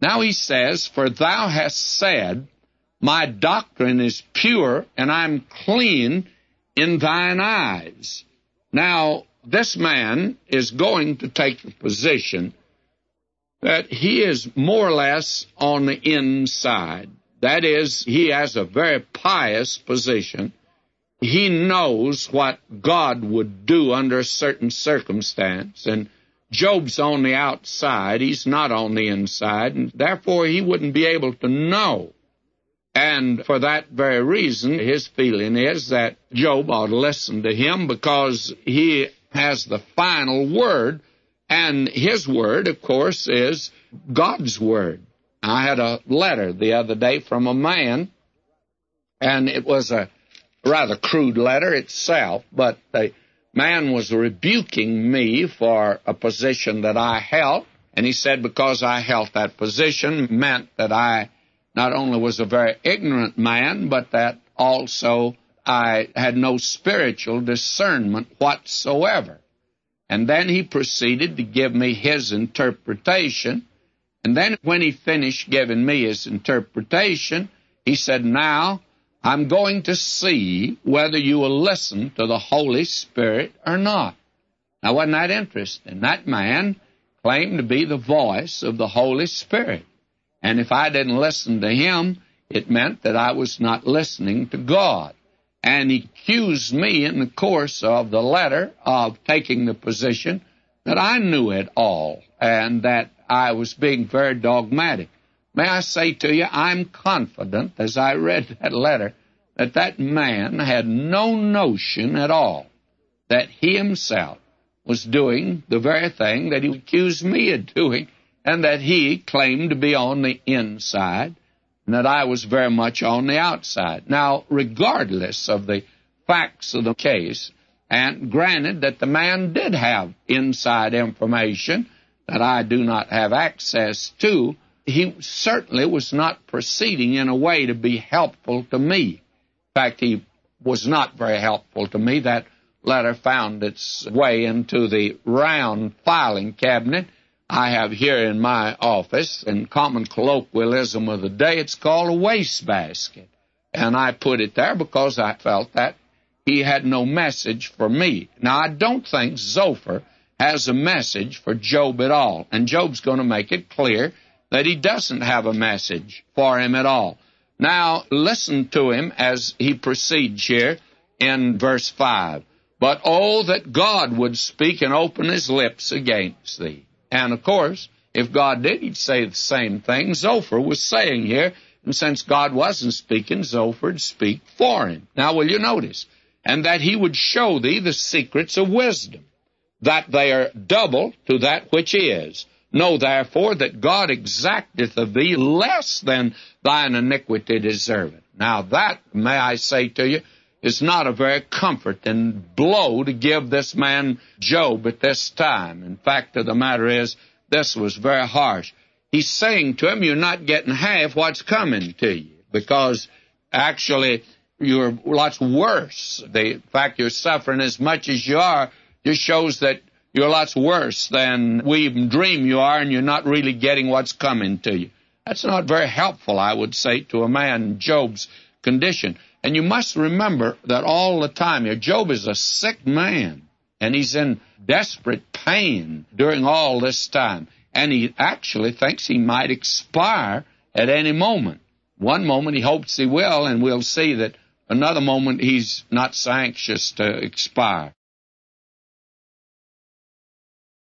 Now he says, "For thou hast said, my doctrine is pure, and I'm clean in thine eyes." Now, this man is going to take the position that he is more or less on the inside. That is, he has a very pious position. He knows what God would do under a certain circumstance, and Job's on the outside. He's not on the inside, and therefore he wouldn't be able to know. And for that very reason, his feeling is that Job ought to listen to him because he has the final word, and his word, of course, is God's word. I had a letter the other day from a man, and it was a rather crude letter itself, but the man was rebuking me for a position that I held, and he said because I held that position meant that I not only was a very ignorant man, but that also I had no spiritual discernment whatsoever. And then he proceeded to give me his interpretation, and then when he finished giving me his interpretation, he said, "Now I'm going to see whether you will listen to the Holy Spirit or not." Now, wasn't that interesting? That man claimed to be the voice of the Holy Spirit. And if I didn't listen to him, it meant that I was not listening to God. And he accused me in the course of the letter of taking the position that I knew it all and that I was being very dogmatic. May I say to you, I'm confident, as I read that letter, that that man had no notion at all that he himself was doing the very thing that he accused me of doing, and that he claimed to be on the inside, and that I was very much on the outside. Now, regardless of the facts of the case, and granted that the man did have inside information that I do not have access to, he certainly was not proceeding in a way to be helpful to me. In fact, he was not very helpful to me. That letter found its way into the round filing cabinet I have here in my office. In common colloquialism of the day, it's called a wastebasket. And I put it there because I felt that he had no message for me. Now, I don't think Zophar has a message for Job at all. And Job's going to make it clear that he doesn't have a message for him at all. Now, listen to him as he proceeds here in verse 5. "But oh, that God would speak and open his lips against thee." And, of course, if God did, he'd say the same thing Zophar was saying here. And since God wasn't speaking, Zophar would speak for him. Now, will you notice? "And that he would show thee the secrets of wisdom, that they are double to that which is. Know therefore that God exacteth of thee less than thine iniquity deserveth." Now that, may I say to you, is not a very comforting blow to give this man Job at this time. In fact of the matter is, this was very harsh. He's saying to him, you're not getting half what's coming to you, because actually you're lots worse. The fact you're suffering as much as you are just shows that you're lots worse than we even dream you are, and you're not really getting what's coming to you. That's not very helpful, I would say, to a man in Job's condition. And you must remember that all the time here, Job is a sick man, and he's in desperate pain during all this time. And he actually thinks he might expire at any moment. One moment he hopes he will, and we'll see that another moment he's not so anxious to expire.